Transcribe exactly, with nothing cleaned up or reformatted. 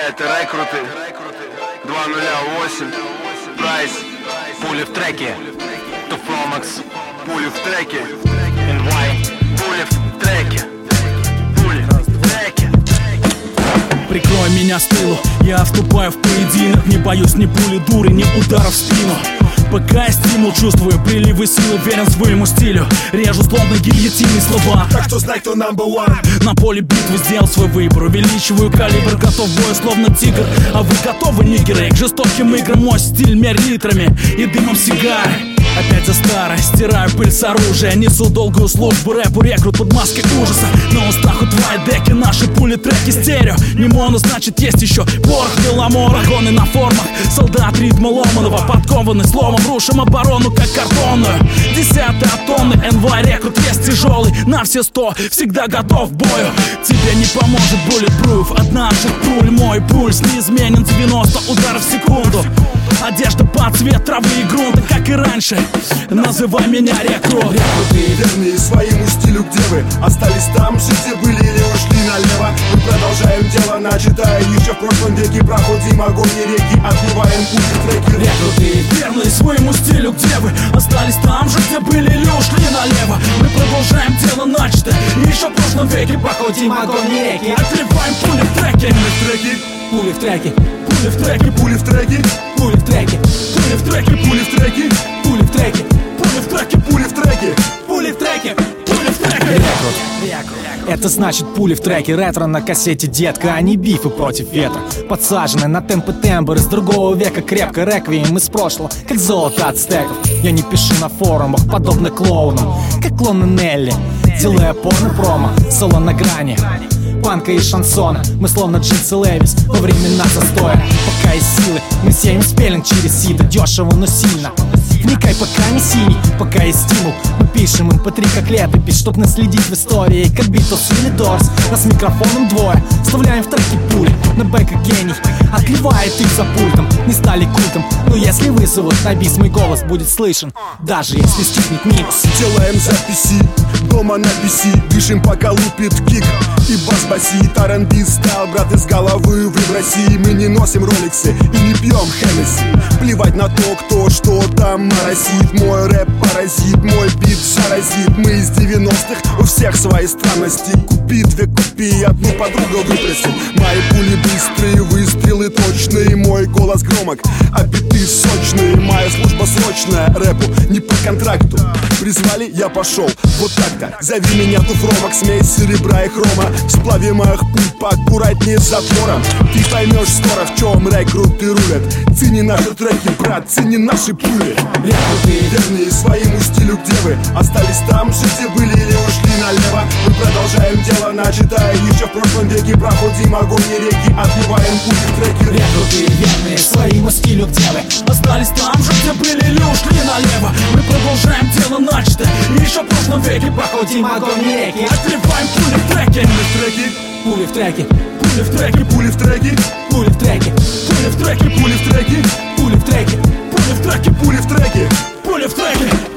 Это рекруты два ноль восемь. Прайс. Пули в треке. Туфромакс. Пули в треке. эн вай. Пули в треке. Пули в треке. Прикрой меня с тылу, я вступаю в поединок. Не боюсь ни пули дуры, ни ударов в спину. Пока я стимул чувствую, приливы силы, верен своему стилю. Режу словно гильотинные слова. Так что знай, кто number one. На поле битвы сделал свой выбор. Увеличиваю калибр, готов к бою, словно тигр. А вы готовы, нигеры, к жестоким играм? Мой стиль мерь литрами и дымом сигары. Опять за старое, стираю пыль с оружия. Несу долгую службу рэпу, рекрут под маской ужаса. На устах у твоей деки наши пули, треки стерео. Не моно, значит есть еще порох, беломора. Гоны на формах, солдат ритма ломаного. Подкованный словом, рушим оборону, как картонную. Десятые тонны, эн вай рекрут вес тяжелый. На все сто, всегда готов к бою. Тебе не поможет bulletproof от наших пуль. Мой пульс неизменен, девяносто ударов в секунду. Одежда под цвет травы и грунта, как и раньше. Называй меня рекрут. Рекруты, верные своему стилю, где вы остались там же, где были, или ушли налево. Мы продолжаем дело, начатое еще в прошлом веке. Проходим огонь и реки, отбиваем путь в треки. Рекруты, верные своему стилю, где вы остались там же, где были, или ушли налево. Мы продолжаем дело начатое еще в прошлом веке. Проходим огонь и реки, отбиваем пули в треке. Пули в треке. Пули в треке, пули в треке, пули в треке, пули в треке, пули в треке, пули в треке, пули в треке, пули в треке, пули в треке, пули в треке. Рекрут. Это значит пули в треке, ретро на кассете, детка, а не бифы против ветра. Подсажены на темп и тембр из другого века, крепко реквием из прошлого, как золото ацтеков. Я не пишу на форумах, подобно клоунам, как клоны Нелли, делая порно-промо, соло на грани панка и шансона. Мы словно джинсы Левис во времена застоя. Пока есть силы, мы сеем спеллинг через сито. Дешево, но сильно. Вникай, пока не синий, пока есть стимул. Мы пишем эм пэ три как летопись, чтоб наследить в истории, как Битлз или Дорс. А с микрофоном двое, вставляем в треки пули. На бэка гений, отливает их за пультом. Не стали культом, но если вызовут на бис, мой голос будет слышен, даже если стихнет микс. Делаем записи, дома на пи си. Дышим, пока лупит кик и бас-басит. ар энд би стайл, брат, из головы выброси. Мы не носим роликсы и не пьем Хеннесси. Плевать на то, кто что там моросит. Мой рэп паразит, мой бит заразит. Мы из девяностых, у всех свои странности. Купи две купи, одну подругу выпроси. Мои пули быстрые, выстрелы точные. Мой голос громок, а биты сочные. Моя служба срочная, рэпу не по контракту. Призвали, я пошел, вот так-то. Зови меня туфромок, смесь серебра и хрома. В сплаве моих пуль поаккуратнее с затвором. Ты поймешь скоро, в чем рекруты рулят. Цени наши треки, брат, цени наши пули. Рекруты, верные своему стилю, где вы остались там же, где были, или ушли налево. Мы продолжаем дело, начатое еще в прошлом веке. Проходим огонь и реки, отбиваем путь в треки. Рекруты, верные своему стилю, где вы остались там же, где были, или ушли налево. Мы продолжаем дело начатое еще в прошлом веке. Проходим огонь и реки, отбиваем пули в треке. Пули в треке, пули в треке, пули в треке, пули в треке, пули в треке, пули в треке, пули в треке, пули в треке, пули в треке, пули в треке, пули в треке.